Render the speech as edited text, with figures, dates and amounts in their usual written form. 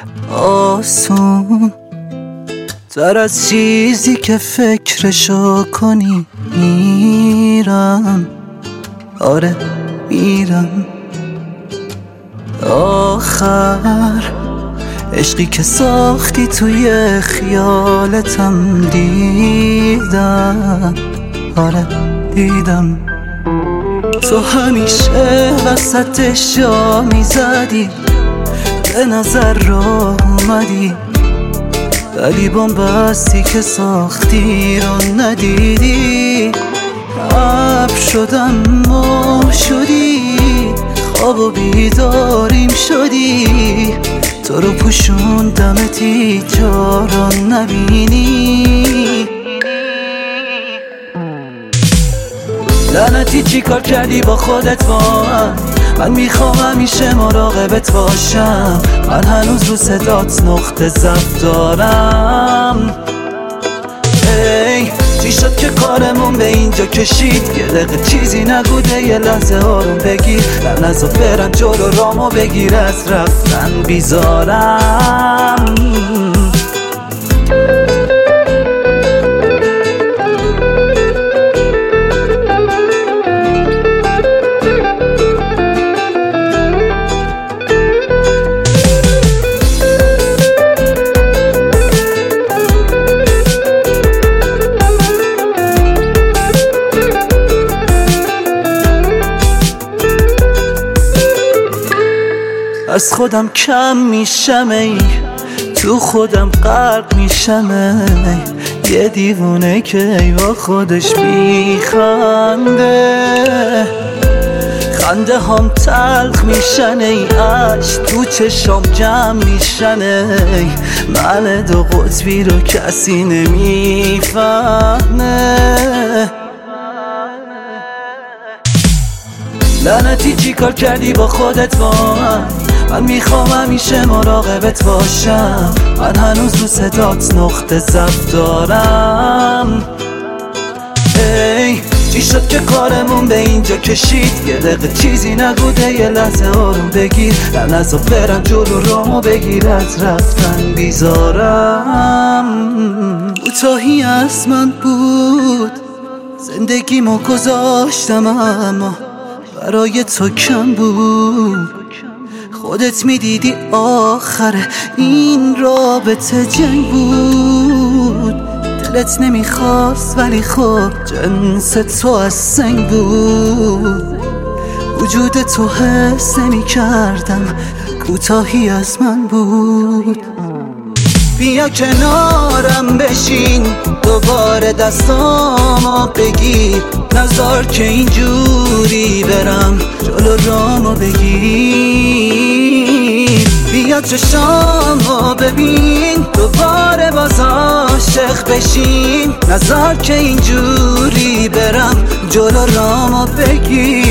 آسون تر از چیزی که فکرشو کنی. میرم، آره میرم. آخر عشقی که ساختی توی خیالتم دیدم، آره دیدم. تو همیشه وسطش جا میزدی، به نظر راه اومدی، ولی بومبستی که ساختی رو ندیدی. ابر شدم ماه شدی، خواب و بیداریم شدی. تو رو پوشوندمت هیچ جا رو نبینی. لعنتی چی کار کردی با خودت با من میخوام همیشه مراقبت باشم. من هنوز رو صدات نقطه ضعف دارم. ای چی شد که کارمون به اینجا کشید؟ یه دقیقه چیزی نگوده، یه لحظه آروم بگیر. نزا برم جلو رامو بگیر، از رفتن بیزارم. از خودم کم میشم، ای تو خودم غرق میشم. ای یه دیوونه که ای با خودش میخنده. خنده هم تلخ میشن، ای عشق تو چشام جمع میشن. ای من دو قطبی رو کسی نمیفهمه. لعنتی چی کار کردی با خودت با من میخوام همیشه مراقبت باشم. من هنوز رو صدات نقطه ضعف دارم. ای چی شد که کارمون به اینجا کشید؟ یه دقیقه چیزی نگوده، یه لحظه آروم بگیر. نزا برم جلو رامو بگیر، از رفتن بیزارم. کوتاهی از من بود، زندگیمو گذاشتم اما برای تو کم بود. خودت میدیدی آخر این رابطه جنگ بود. دلت نمیخواست ولی خب جنس تو از سنگ بود. وجود تو حس نمیکردم، کوتاهی از من بود. بیا کنارم بشین، دوباره دستامو بگیر. نذار که اینجوری برم جلو رامو بگیر. بیا چشامو ببین، دوباره باز عاشق بشین. نذار که اینجوری برم جلو رامو بگیر.